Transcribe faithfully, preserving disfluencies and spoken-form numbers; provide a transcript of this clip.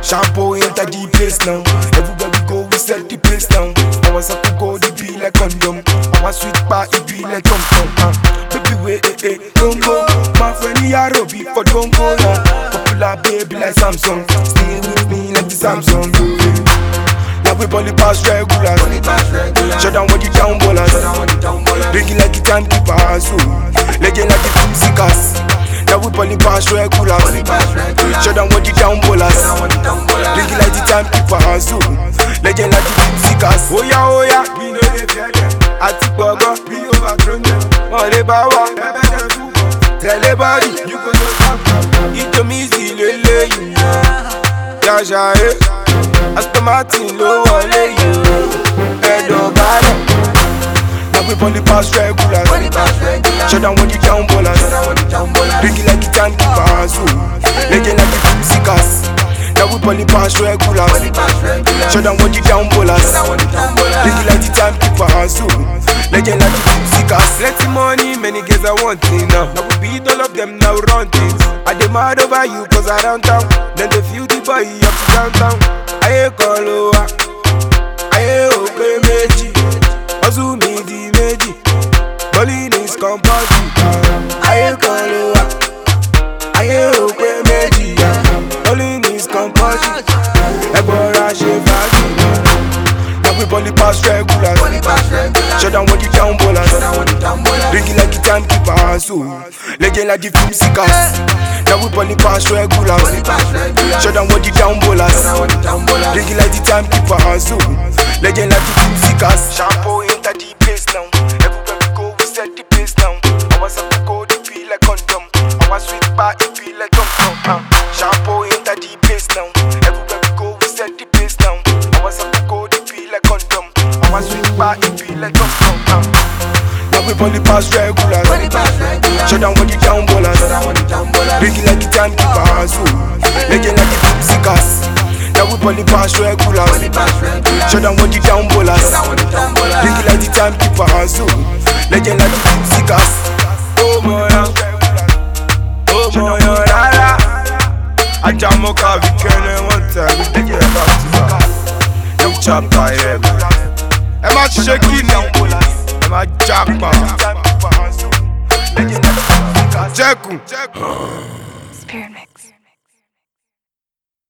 Shampoo enter the place now. Everywhere we go, we set the pace now. Our circle go, it be like condom. Our sweet bar, it be like tom tom. Uh. Baby, wait, eh, eh, don't go. My friend, Yaro, be for don't go. Yeah. Popular baby like Samsung. Stay with me like the Samsung. Now we bully pass regulars. Shut down what you down ballers. Bring it like the timekeepers. Legend like the film seekers. Now we bully pass regulars. Shut down what you down ballers. Bring it like the timekeepers. Legend like the film seekers. Oh yeah, oh yeah. We know they fear them. Ati Bogo, we overthrown them. Money power. Tell everybody you go to talk. It to me easy, lele you. Jaja, eh. Aston Martin, low wale you. Head over there. Now we bully pass regulars. Shut down when you down ballers. Bring it like the timekeepers. Legend like the film seekers. Now we bully pass regulars. Shut down when you down ballers. Bring it like the timekeepers. Legend like the film seekers. Plenty money, many girls I want it now. Now we beat all of them, now run things. I dey mad over you cause I run town. Then they feel the boy up to downtown. Aye kolowa, aye ope meji, ozu mi di meji, bowling is compulsory. Aye kolowa, aye ope meji, bowling is compulsory. Ebora she fagi, now we bully pass regulars. Shut down what you down ballers. Bring it like the timekeepers. Legend like the film seekers. Now we bully pass regulars. Shut down what you down ballers. Bring it like the timekeepers. Legend like the film seekers. Shampoo enter the place now. Everywhere we go, we set the pace now. Our circle go, it be like condom. Our sweet bar, it be like tom tom. Shampoo enter the place now. Everywhere we go, we set the pace now. Our circle go, it be like condom. Our sweet bar, it be like tom tom. Now we bully pass regulars. Shut down when you down ballers. Bring it like the timekeepers. Legend like the film seekers. Now we bully pass regulars. Shut down when you down ballers. Bring it like the timekeepers. Legend like the film seekers. Oh moya, oh moya, la la. I jam up a weekend one time. We take it back to back. No chapter here. I'm a shaking now. I'm a jackpot. Check. Spirit mix.